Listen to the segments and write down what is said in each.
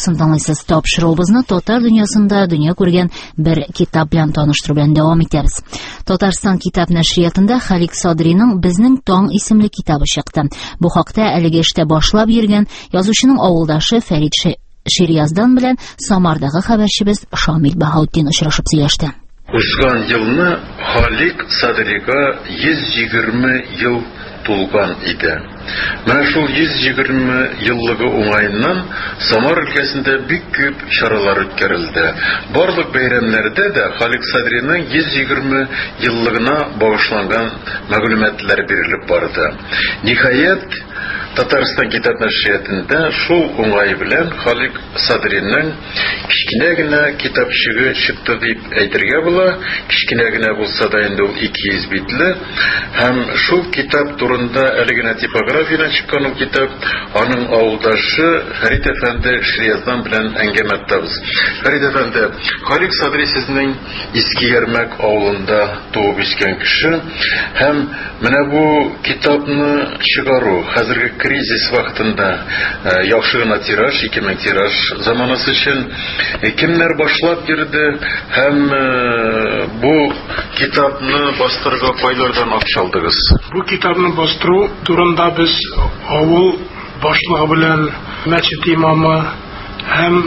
радиосын тыңлыйсыз. Тапшыруыбызны татар дөньясында дөнья күргән бер китап белән таныштыру белән дәвам итәбез. Татарстан китап нәшриятында Халик Садриның «Безнең таң» исемле китабы чыкты. Бу хакта әлеге эштә башлап йөргән язучының авылдашы Фәрит Ширияздан белән Самардагы хәбәрчебез Шамил Баһаутдин очрашып сөйләште. Узган елны Халик Садрига 120 ел тулган иде. Менә шул 120 еллыгы уңаеннан Самар өлкәсендә бик күп чаралар үткәрелде. Барлык бәйрәмнәрдә дә Халик Садриның 120 еллыгына багышланган мәгълүматлар бирелеп барды. Ниһаять, Татарстан китап нәшриятында шул уңай белән Халик Садриның кичкенә генә китапчыгы чыкты дип әйтергә була. Кичкенә генә булса да инде ул 200 битле. Һәм шул китап турында әле генә типографиядан чыккан ул китап, аның авылдашы Фәрит әфәнде Ширияздан белән әңгәмә итәбез. Фәрит әфәнде, Халик Садри сезнең Иске Ярмәк авылында туып үскән кеше, һәм менә бу китапны чыгару хәзерге кризис вакытында яхшы гына тираж, 2000 тираж заманасы өчен кемнәр башлап йөрде һәм бу китапны бастырга кайлардан акча алдыгыз? Бу китапны бастыру турында без авыл башлыгы белән мәчет имамы һәм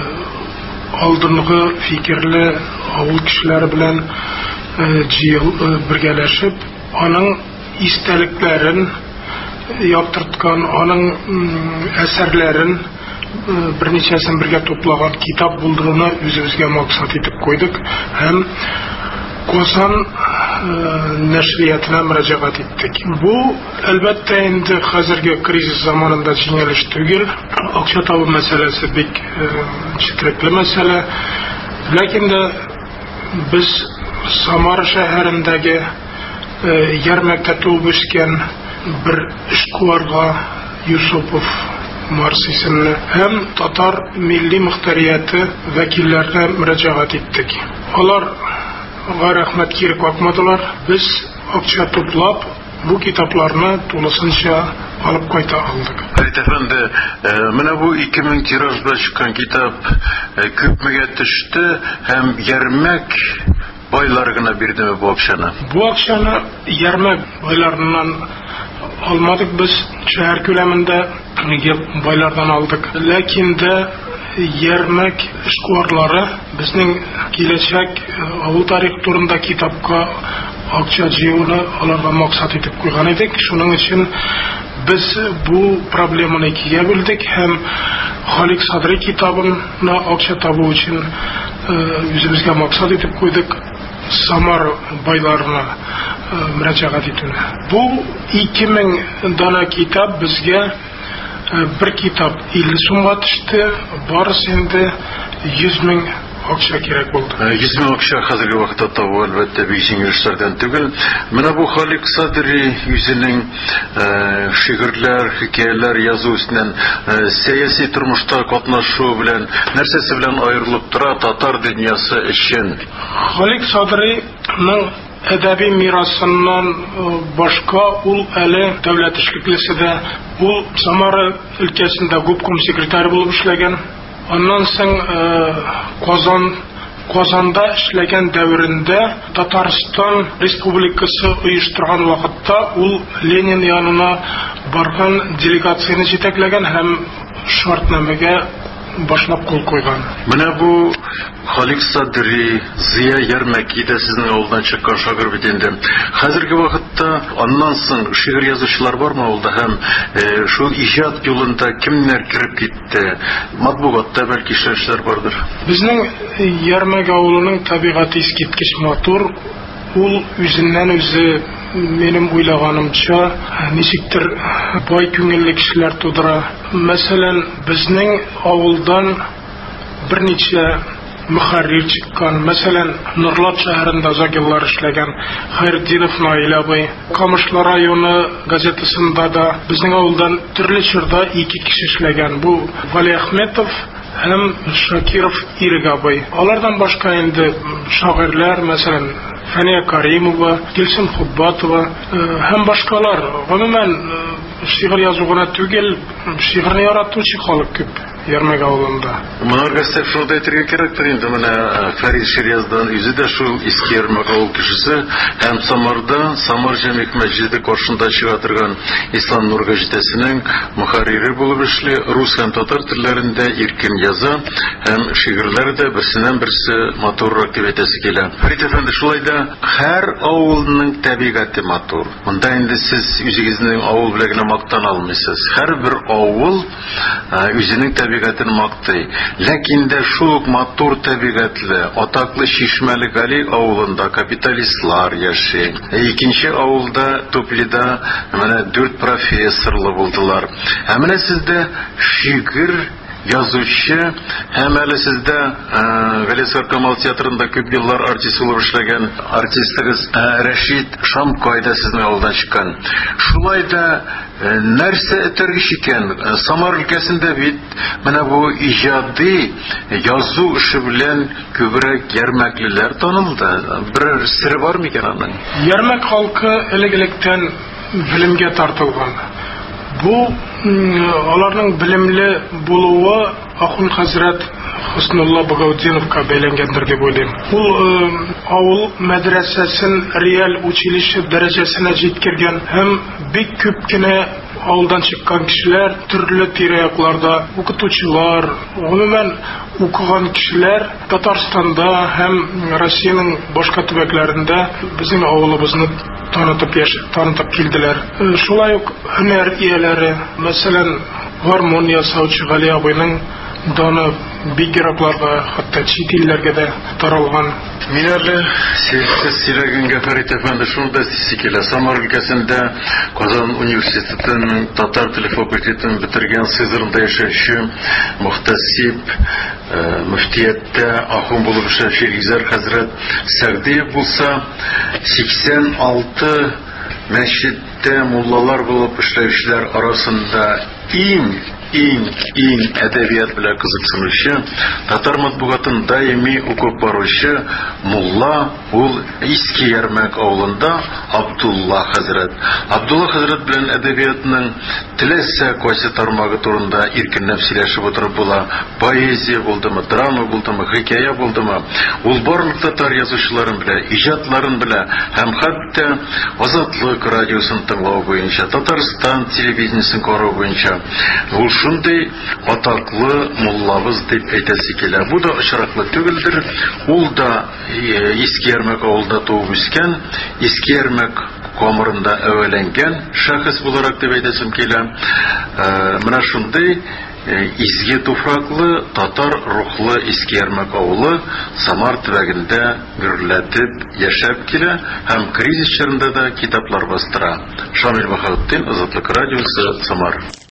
алдынгы фикерле авыл кешеләре белән бергәләшеп, аның истәлекләрен яптырткан, аның әсәрләрен берничәсен бергә туплаган китап булдыруны үзебезгә максат итеп куйдык һәм Казан нәшриятына мөрәҗәгать иттек. Бу әлбәттә инде хәзерге кризис заманында җиңелеш түгел. Акча табу мәсьәләсе бик четерекле мәсьәлә. Ләкин дә без Самар шәһәрендәге Ярмәктә туып үскән bir эшкуарга Юсупов Марс исемле һәм татар милли мөхтәрияте вәкилләренә мөрәҗәгать иттек. Аларга рәхмәт кире какмадылар. Без акча туплап бу китапларны тулысынча алып кайта алдык. Фәрит әфәнде, менә бу 2000 тиражда чыккан китап күпмегә төште һәм Ярмәк байлар гына бирдеме бу акчаны? Бу акчаны Ярмәк байларыннан алмадык, без шәһәр күләмендә байлардан алдык. Ләкин дә Ярмәк эшкуарлары безнең киләчәк авыл тарих турында китапка акча җыюны аларга максат итеп куйган идек. Шуның өчен без бу проблеманы икегә бүлдек һәм Халик Садри китабына акча табу өчен үзебезгә максат итеп куйдык Самар байларына мөрәҗәгать итүне. Бу 2000 дана китап безгә bir китап 50 сумга төште, барысы инде 100 мең акча кирәк булды. 100 мең акча хәзерге вакытта табу әлбәттә бик җиңел эшләрдән түгел. Менә бу Халик Садри үзенең шигырьләр, хикәяләр язу үстеннән сәяси тормышта катнашу белән нәрсәсе белән аерылып тора татар дөньясы өчен? Халик Садриның әдәби мирасыннан башка ул әле дәүләт эшлеклесе ул Самара өлкәсендә губком секретарь булып эшләгән. Аннан соң Казанда эшләгән дәверендә Татарстан Республикасы оештырган вакытта ул Ленин янына барган делегацияны җитәкләгән һәм шартнамәгә башлап кул куйган. Менә бу Халик Садри, Зия Ярмәки дә сезнең авылдан чыккан шагыйрь бит инде. Хәзерге вакытта аннан соң шигырь язучылар бармы авылда һәм шул иҗат юлында кемнәр кирип китте? Матбугатта бәлки эшләүчеләр бардыр. Безнең Ярмәк авылының табигаты искиткеч матур. Ул үзеннән үзе минем уйлаганымча ничектер бай күңелле кешеләр тудыра. Мәсәлән, безнең авылдан берничә мөхәррир чыккан. Мәсәлән, Нурлат шәһәрендә загиллар эшләгән Хайретдинов Наил абый. Камышлы районы газетасында да безнең авылдан төрле чорда 2 кеше эшләгән. Бу Вали Әхмәтов һәм Шакиров Ирек абый. Алардан башка инде шагыйрьләр, мәсәлән, Фәния Каримова, Гөлсем Хуббатова һәм башкалар. Гомумән шигырь язу гына түгел, шигырьне яратучы халык күп. Ярмәк авылында. Монарга шул да әйтергә кирәктер инде, менә Фәрид Ширияздан үзе дә шул иске Ярмәк авыл кешесе, һәм Самарда Самар җәмгыять мәчете каршында чыга торган Ислам Нур гәҗитәсенең мөхәррире булып эшли, рус һәм татар телләрендә иркен яза, һәм шигырьләре дә берсеннән-берсе матуррак дип әйтәсе килә. Фәрид әфәнде, шулай да һәр авылның табигаты матур. Монда инде сез үзегезнең авыл белән генә мактана алмыйсыз. Һәрбер авыл үзенең табигатын мактый. Ләкин дә шул матур табигатлы, атаклы Чишмәле Гали авылында капиталистлар яши. Икенче авылда Туплида менә 4 профессорлы булдылар. Ә менә сездә шигырь язучы, һәм әле сездә Галиәсгар Камал театрында күп еллар артист булып эшләгән артистыгыз Рәшит Шамкай да сезнең авылдан чыккан. Шулай да нәрсә этәргеч икән? Самар өлкәсендә бит менә бу иҗади язу эше белән күбрәк ярмәклеләр танылды. Бер сире бар микән аның? Ярмәк халкы элек-электән белемгә тартылган. Бу аларның белемле булуы Ахун хәзрәт Хуснулла Багаудиновка бәйләнгәндер дип уйлыйм. Ул авыл мәдрәсәсен реаль училище дәрәҗәсенә җиткергән һәм бик күп кенә авылдан чыккан кешеләр, төрле тирә-якларда укытучылар, гомумән укыган кешеләр Татарстанда һәм Россиянең башка төбәкләрендә безнең авылыбызны танытып килделәр. Шулай ук һөнәр ияләре, мәсәлән, гармон ясаучы Гали абыйның даны бик еракларга, хәтта чит илләргә дә таралган. Мин әле сез сөйләгәнгә Фәрит әфәнде шуны да сикелә. Самар өлкәсендә Казан университетының татар теле факультетын бетергән, Сызранда яшәүче мөхтәсиб, мөфтияттә ахун булып эшләүче Илгизәр хәзрәт Сәгъдиев булса, 86 мәчеттә муллалар булып эшләүчеләр арасында иң әдәбият белән кызыксынучы, татар матбугатын даими укып баручы мулла ул Иске Ярмәк авылында Абдулла хәзрәт. Абдулла хәзрәт белән әдәбиятның теләсә кайсы тармагы турында иркенләп сөйләшеп утырып була. Поэзия булдымы, драма булдымы, хикая булдымы, ул барлык татар язучыларын белә, иҗатларын белә, һәм хәтта Азатлык радиосын тыңлау буенча, Татарстан телевидениесын карау буенча ул шундый атаклы муллабыз дип әйтәсе килә. Бу да очраклы түгелдер. Ул да Иске Ярмәк авылда туып үскән, Иске Ярмәк камырында әвәләнгән шәхес буларак дип әйтәсем килә. Менә шундый изге туфраклы, татар рухлы Иске Ярмәк авылы Самар төбәгендә гөрләтеп яшәп килә һәм кризис чорында да китаплар бастыра. Шамил Баһаутдин, Азатлык радиосы, Самар.